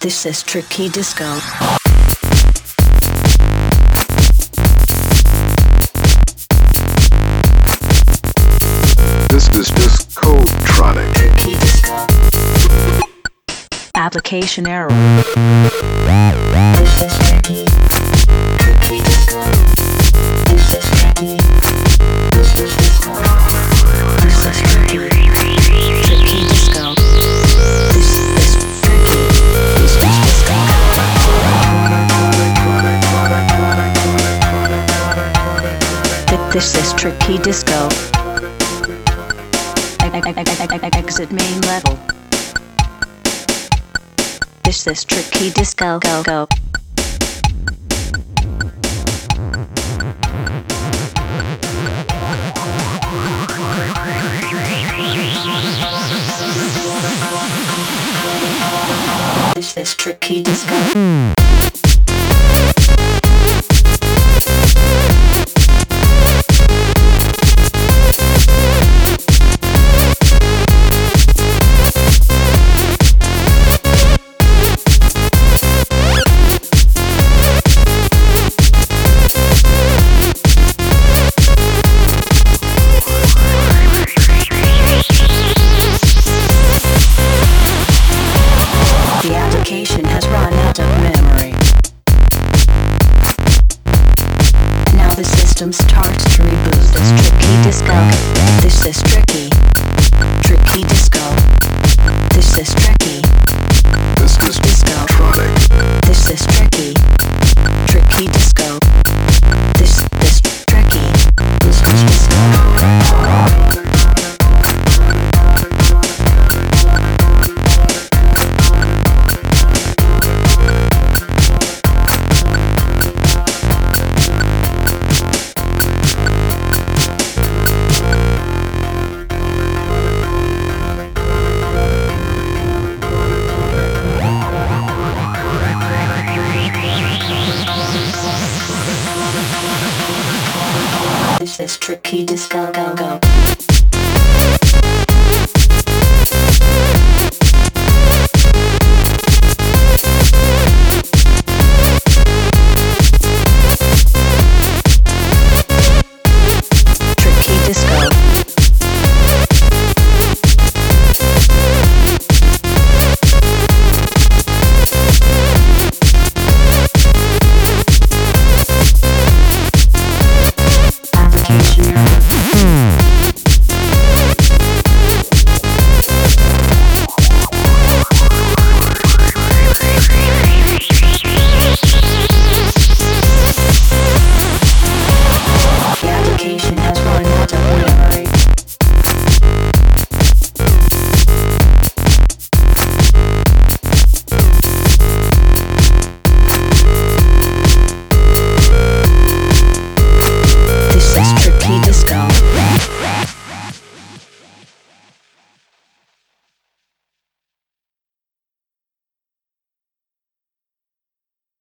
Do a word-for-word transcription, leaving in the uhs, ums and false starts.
This is Tricky Disco. This is Discotronic. Tricky Disco. Application error. This is Tricky. Tricky Disco. This is Tricky. This is Disco. This is Tricky. Tricky Disco. This is Tricky. This is Disco. This is Tricky Disco. Exit main level. This is Tricky Disco. Go go. This is Tricky Disco. Has run out of memory. Now the system starts to reboot. This Tricky Disco. This is Tricky. Tricky Disco. This is Tricky. This is Discotronic. This is Tricky. Tricky Disco. This this Tricky. This is Disco. This is Tricky Disco. Go go.